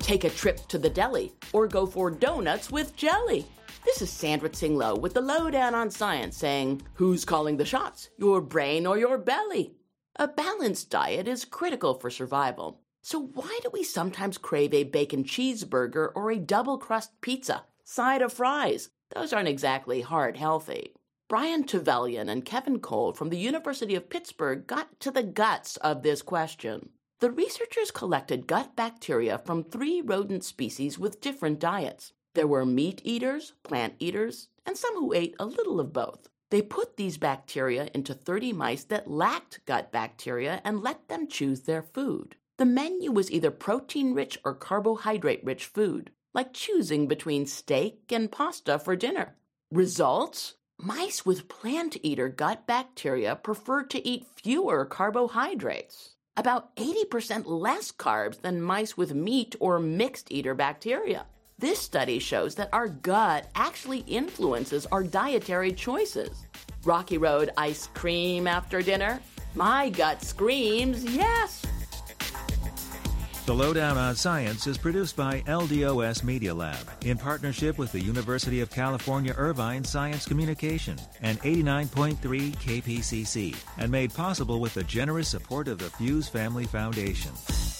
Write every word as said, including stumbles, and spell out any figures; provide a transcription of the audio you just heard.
take a trip to the deli, or go for donuts with jelly. This is Sandra Tsinglow with the Lowdown on Science saying, who's calling the shots, your brain or your belly? A balanced diet is critical for survival. So why do we sometimes crave a bacon cheeseburger or a double crust pizza, side of fries? Those aren't exactly heart healthy. Brian Trevelyan and Kevin Cole from the University of Pittsburgh got to the guts of this question. The researchers collected gut bacteria from three rodent species with different diets. There were meat eaters, plant eaters, and some who ate a little of both. They put these bacteria into thirty mice that lacked gut bacteria and let them choose their food. The menu was either protein-rich or carbohydrate-rich food, like choosing between steak and pasta for dinner. Results? Mice with plant-eater gut bacteria preferred to eat fewer carbohydrates, about eighty percent less carbs than mice with meat or mixed-eater bacteria. This study shows that our gut actually influences our dietary choices. Rocky Road ice cream after dinner? My gut screams yes! The Lowdown on Science is produced by L D O S Media Lab in partnership with the University of California Irvine Science Communication and eighty-nine point three K P C C and made possible with the generous support of the Fuse Family Foundation.